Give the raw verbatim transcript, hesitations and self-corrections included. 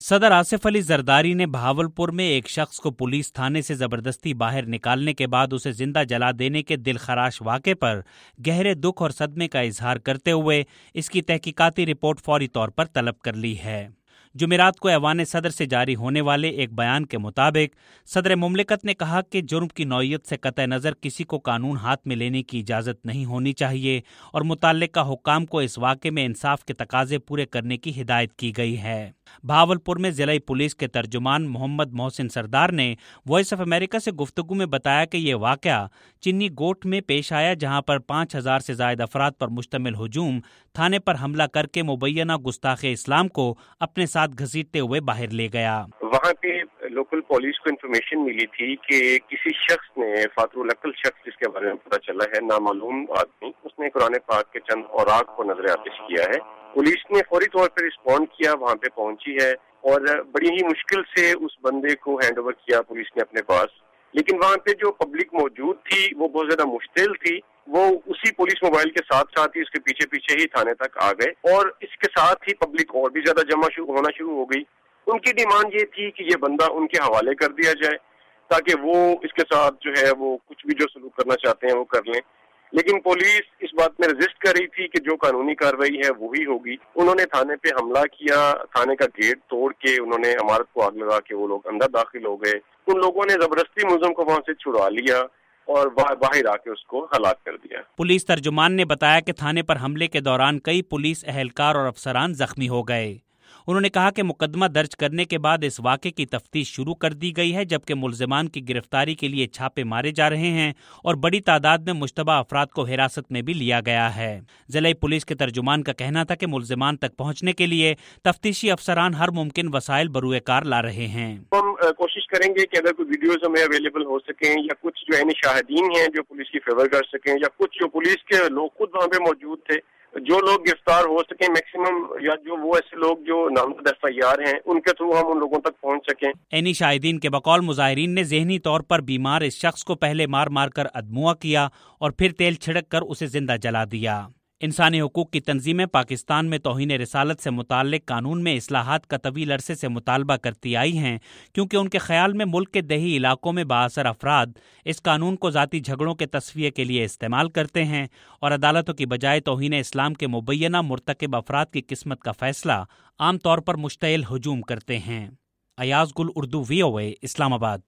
صدر آصف علی زرداری نے بہاولپور میں ایک شخص کو پولیس تھانے سے زبردستی باہر نکالنے کے بعد اسے زندہ جلا دینے کے دل خراش واقعے پر گہرے دکھ اور صدمے کا اظہار کرتے ہوئے اس کی تحقیقاتی رپورٹ فوری طور پر طلب کر لی ہے۔ جمعرات کو ایوان صدر سے جاری ہونے والے ایک بیان کے مطابق صدر مملکت نے کہا کہ جرم کی نوعیت سے قطع نظر کسی کو قانون ہاتھ میں لینے کی اجازت نہیں ہونی چاہیے اور متعلقہ حکام کو اس واقعے میں انصاف کے تقاضے پورے کرنے کی ہدایت کی گئی ہے۔ بہاولپور میں ضلعی پولیس کے ترجمان محمد محسن سردار نے وائس آف امریکہ سے گفتگو میں بتایا کہ یہ واقعہ چنی گوٹ میں پیش آیا، جہاں پر پانچ ہزار سے زائد افراد پر مشتمل ہجوم تھانے پر حملہ کر کے مبینہ گستاخ اسلام کو اپنے ساتھ گھسیٹتے ہوئے باہر لے گیا۔ وہاں پہ لوکل پولیس کو انفارمیشن ملی تھی کہ کسی شخص نے فاتح العقل شخص جس کے بارے میں پتہ چلا ہے، نامعلوم آدمی، اس نے قرآن پاک کے چند اوراق کو نظر آتش کیا ہے۔ پولیس نے فوری طور پر رسپونڈ کیا، وہاں پہ پہنچی ہے اور بڑی ہی مشکل سے اس بندے کو ہینڈ اوور کیا پولیس نے اپنے پاس، لیکن وہاں پہ جو پبلک موجود تھی وہ بہت زیادہ مشتعل تھی۔ وہ اسی پولیس موبائل کے ساتھ ساتھ ہی اس کے پیچھے پیچھے ہی تھانے تک آ گئے اور اس کے ساتھ ہی پبلک اور بھی زیادہ جمع ہونا شروع ہو گئی۔ ان کی ڈیمانڈ یہ تھی کہ یہ بندہ ان کے حوالے کر دیا جائے تاکہ وہ اس کے ساتھ جو ہے وہ کچھ بھی جو سلوک کرنا چاہتے ہیں وہ کر لیں، لیکن پولیس اس بات میں رجسٹ کر رہی تھی کہ جو قانونی کارروائی ہے وہی ہوگی۔ انہوں نے تھانے پہ حملہ کیا، تھانے کا گیٹ توڑ کے انہوں نے عمارت کو آگ لگا کے وہ لوگ اندر داخل ہو گئے۔ ان لوگوں نے زبردستی ملزم کو وہاں سے چھڑا لیا اور باہر آ کے اس کو ہلاک کر دیا۔ پولیس ترجمان نے بتایا کہ تھانے پر حملے کے دوران کئی پولیس اہلکار اور افسران زخمی ہو گئے۔ انہوں نے کہا کہ مقدمہ درج کرنے کے بعد اس واقعے کی تفتیش شروع کر دی گئی ہے، جبکہ ملزمان کی گرفتاری کے لیے چھاپے مارے جا رہے ہیں اور بڑی تعداد میں مشتبہ افراد کو حراست میں بھی لیا گیا ہے۔ ضلعی پولیس کے ترجمان کا کہنا تھا کہ ملزمان تک پہنچنے کے لیے تفتیشی افسران ہر ممکن وسائل بروئے کار لا رہے ہیں۔ ہم کوشش کریں گے کہ اگر کوئی ویڈیوز ہمیں اویلیبل ہو سکیں یا کچھ جو یعنی شاہدین ہیں جو پولیس کی فیور کر سکیں یا کچھ جو پولیس کے لوگ خود وہاں پہ موجود تھے، جو لوگ گرفتار ہو سکیں میکسیمم، یا جو وہ ایسے لوگ جو نامزد ایف آئی آر ہیں ان کے تھرو ہم ان لوگوں تک پہنچ سکیں۔ عینی شاہدین کے بقول مظاہرین نے ذہنی طور پر بیمار اس شخص کو پہلے مار مار کر ادموا کیا اور پھر تیل چھڑک کر اسے زندہ جلا دیا۔ انسانی حقوق کی تنظیمیں پاکستان میں توہین رسالت سے متعلق قانون میں اصلاحات کا طویل عرصے سے مطالبہ کرتی آئی ہیں، کیونکہ ان کے خیال میں ملک کے دیہی علاقوں میں بااثر افراد اس قانون کو ذاتی جھگڑوں کے تصفیے کے لیے استعمال کرتے ہیں اور عدالتوں کی بجائے توہین اسلام کے مبینہ مرتکب افراد کی قسمت کا فیصلہ عام طور پر مشتعل ہجوم کرتے ہیں۔ ایاز گل، اردو، وی او اے، اسلام آباد۔